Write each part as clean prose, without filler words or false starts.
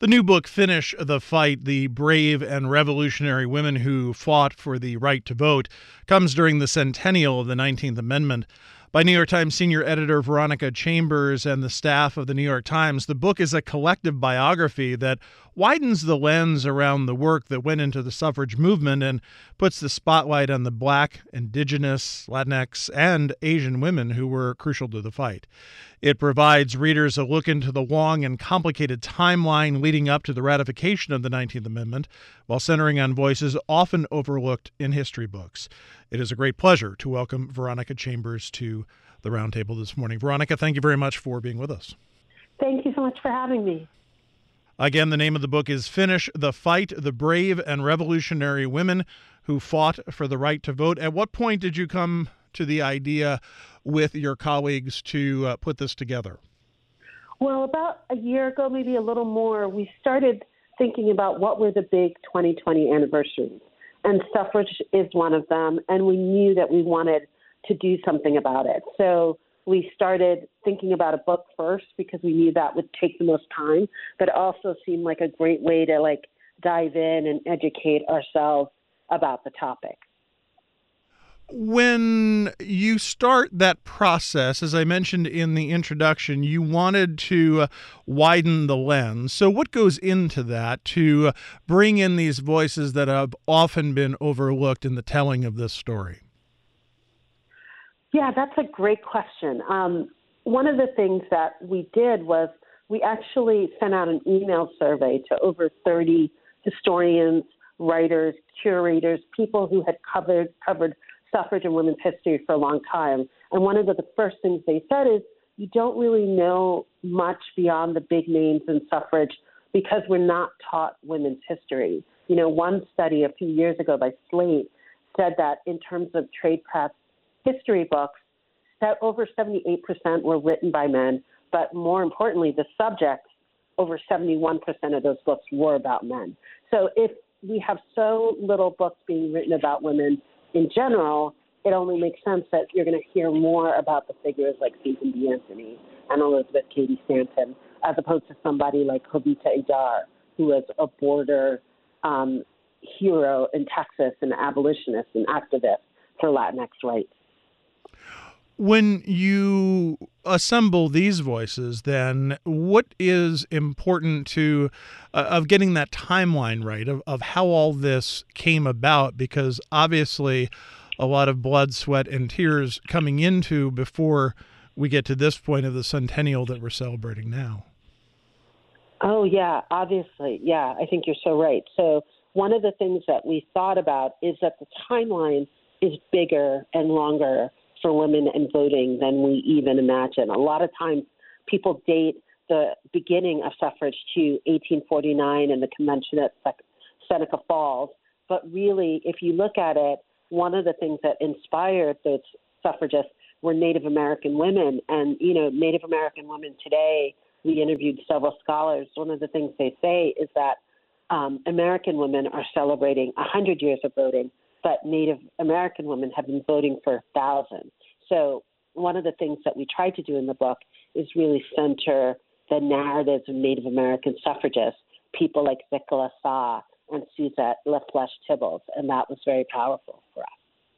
The new book, Finish the Fight: The Brave and Revolutionary Women Who Fought for the Right to Vote, comes during the centennial of the 19th Amendment. By New York Times senior editor Veronica Chambers and the staff of the New York Times, the book is a collective biography that widens the lens around the work that went into the suffrage movement and puts the spotlight on the Black, Indigenous, Latinx, and Asian women who were crucial to the fight. It provides readers a look into the long and complicated timeline leading up to the ratification of the 19th Amendment, while centering on voices often overlooked in history books. It is a great pleasure to welcome Veronica Chambers to the Roundtable this morning. Veronica, thank you very much for being with us. Thank you so much for having me. Again, the name of the book is Finish the Fight: The Brave and Revolutionary Women Who Fought for the Right to Vote. At what point did you come to the idea with your colleagues to put this together? Well, about a year ago, maybe a little more, we started thinking about what were the big 2020 anniversaries. And suffrage is one of them. And we knew that we wanted to do something about it. So we started thinking about a book first because we knew that would take the most time, but also seemed like a great way to dive in and educate ourselves about the topic. When you start that process, as I mentioned in the introduction, you wanted to widen the lens. So what goes into that to bring in these voices that have often been overlooked in the telling of this story? Yeah, that's a great question. One of the things that we did was we actually sent out an email survey to over 30 historians, writers, curators, people who had covered suffrage and women's history for a long time. And one of the first things they said is, you don't really know much beyond the big names in suffrage because we're not taught women's history. You know, one study a few years ago by Slate said that in terms of trade press history books, that over 78% were written by men, but more importantly, the subjects, over 71% of those books were about men. So if we have so little books being written about women in general, it only makes sense that you're going to hear more about the figures like Susan B. Anthony and Elizabeth Cady Stanton, as opposed to somebody like Jovita Edar, who was a border hero in Texas, an abolitionist and activist for Latinx rights. When you assemble these voices, then what is important to of getting that timeline right of how all this came about? Because obviously a lot of blood, sweat, and tears coming into before we get to this point of the centennial that we're celebrating now. Oh, yeah, obviously. Yeah, I think you're so right. So one of the things that we thought about is that the timeline is bigger and longer for women and voting than we even imagine. A lot of times people date the beginning of suffrage to 1849 and the convention at Seneca Falls. But really, if you look at it, one of the things that inspired those suffragists were Native American women. And, you know, Native American women today, we interviewed several scholars. One of the things they say is that American women are celebrating 100 years of voting, but Native American women have been voting for thousands. So one of the things that we tried to do in the book is really center the narratives of Native American suffragists, people like Nicola Saw and Suzette LaFlèche-Tibbles, and that was very powerful for us.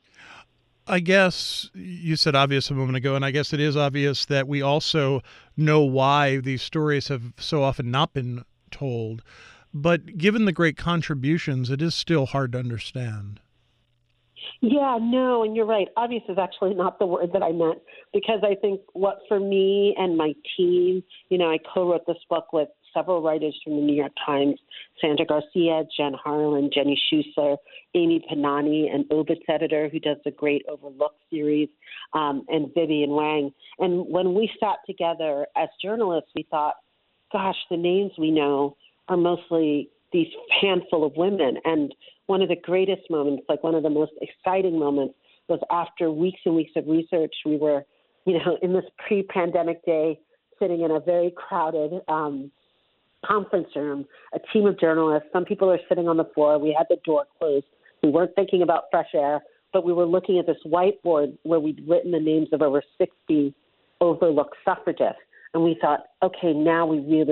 I guess you said obvious a moment ago, and I guess it is obvious that we also know why these stories have so often not been told. But given the great contributions, it is still hard to understand. Yeah, no, and you're right. Obvious is actually not the word that I meant, because I think what for me and my team, you know, I co-wrote this book with several writers from the New York Times, Sandra Garcia, Jen Harlan, Jenny Schuessler, Amy Panani, an Obits editor who does the great Overlooked series, and Vivian Wang. And when we sat together as journalists, we thought, gosh, the names we know are mostly these handful of women. And one of the greatest moments, like one of the most exciting moments, was after weeks and weeks of research, we were, you know, in this pre-pandemic day, sitting in a very crowded conference room, a team of journalists. Some people are sitting on the floor. We had the door closed. We weren't thinking about fresh air, but we were looking at this whiteboard where we'd written the names of over 60 overlooked suffragists. And we thought, okay, now we really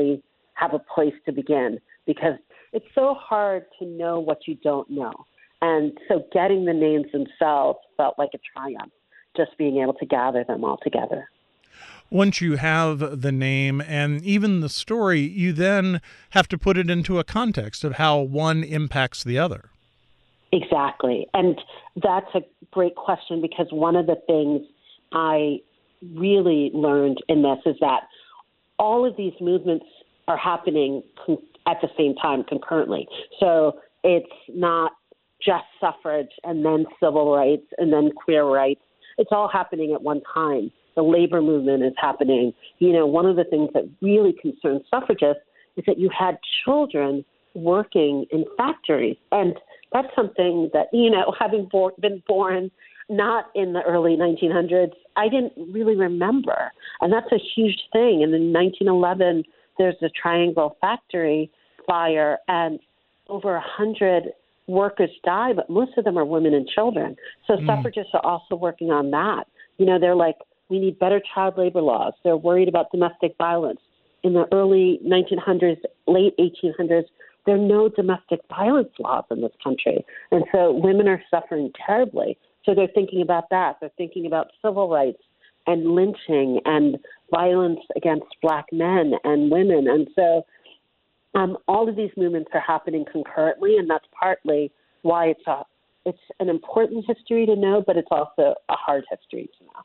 have a place to begin, because it's so hard to know what you don't know. And so getting the names themselves felt like a triumph, just being able to gather them all together. Once you have the name and even the story, you then have to put it into a context of how one impacts the other. Exactly. And that's a great question, because one of the things I really learned in this is that all of these movements are happening at the same time, concurrently. So it's not just suffrage and then civil rights and then queer rights. It's all happening at one time. The labor movement is happening. One of the things that really concerned suffragists is that you had children working in factories. And that's something that, having been born not in the early 1900s, I didn't really remember. And that's a huge thing. And in 1911, there's the Triangle Factory fire, and over 100 workers die, but most of them are women and children. So suffragists are also working on that. They're like, we need better child labor laws. They're worried about domestic violence. In the early 1900s, late 1800s, there are no domestic violence laws in this country. And so women are suffering terribly. So they're thinking about that. They're thinking about civil rights and lynching and violence against Black men and women. And so all of these movements are happening concurrently, and that's partly why it's an important history to know, but it's also a hard history to know.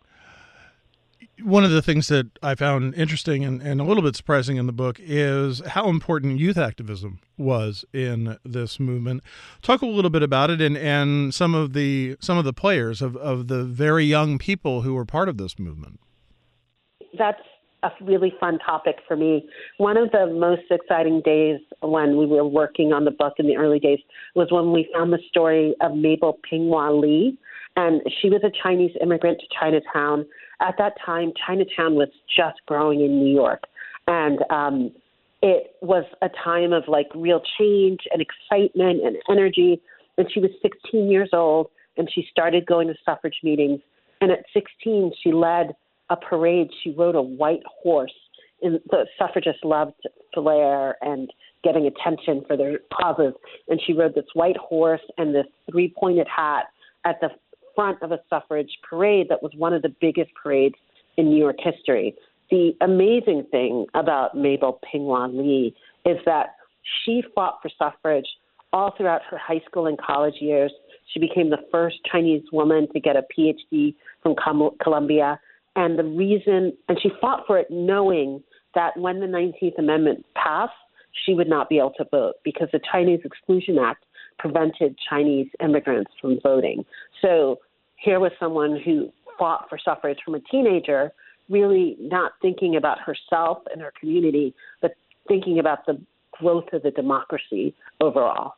One of the things that I found interesting and a little bit surprising in the book is how important youth activism was in this movement. Talk a little bit about it and some of the players of the very young people who were part of this movement. That's a really fun topic for me. One of the most exciting days when we were working on the book in the early days was when we found the story of Mabel Pinghua Lee. And she was a Chinese immigrant to Chinatown. At that time, Chinatown was just growing in New York. And it was a time of real change and excitement and energy. And she was 16 years old, and she started going to suffrage meetings. And at 16, she led a parade. She rode a white horse. And the suffragists loved flair and getting attention for their causes. And she rode this white horse and this three-pointed hat at the front of a suffrage parade that was one of the biggest parades in New York history. The amazing thing about Mabel Pinghua Lee is that she fought for suffrage all throughout her high school and college years. She became the first Chinese woman to get a PhD from Columbia. And she fought for it knowing that when the 19th Amendment passed, she would not be able to vote because the Chinese Exclusion Act prevented Chinese immigrants from voting. So here was someone who fought for suffrage from a teenager, really not thinking about herself and her community, but thinking about the growth of the democracy overall.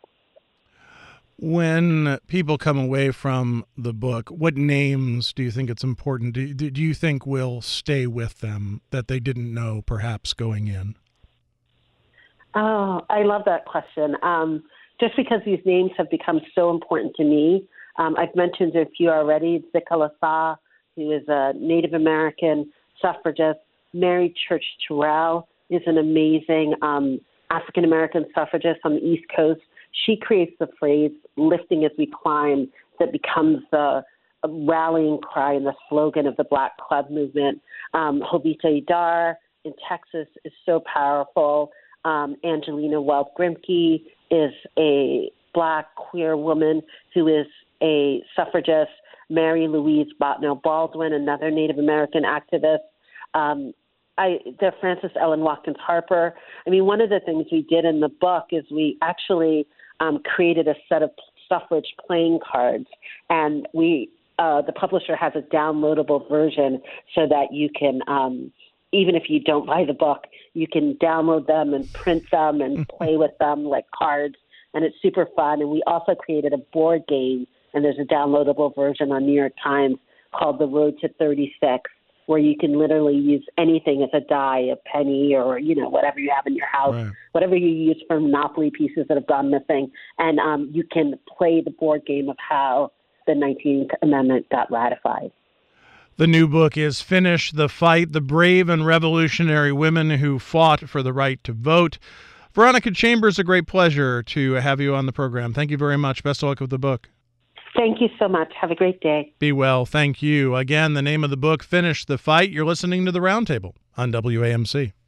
When people come away from the book, what names do you think it's important? Do you think will stay with them that they didn't know perhaps going in? Oh, I love that question. Just because these names have become so important to me. I've mentioned a few already. Zicka Lasaw, who is a Native American suffragist. Mary Church Terrell is an amazing African American suffragist on the East Coast. She creates the phrase, "lifting as we climb," that becomes the rallying cry and the slogan of the Black Club movement. Jovita Idar in Texas is so powerful. Angelina Wells Grimke is a Black queer woman who is a suffragist. Mary Louise Botnell Baldwin, another Native American activist. Frances Ellen Watkins Harper. I mean, one of the things we did in the book is we actually created a set of suffrage playing cards, and the publisher has a downloadable version so that you can, even if you don't buy the book, you can download them and print them and play with them like cards, and it's super fun. And we also created a board game, and there's a downloadable version on New York Times called The Road to 36, where you can literally use anything as a die, a penny, or, whatever you have in your house, right, whatever you use for Monopoly pieces that have gone missing. And you can play the board game of how the 19th Amendment got ratified. The new book is Finish the Fight, The Brave and Revolutionary Women Who Fought for the Right to Vote. Veronica Chambers, a great pleasure to have you on the program. Thank you very much. Best of luck with the book. Thank you so much. Have a great day. Be well. Thank you. Again, the name of the book, Finish the Fight. You're listening to The Roundtable on WAMC.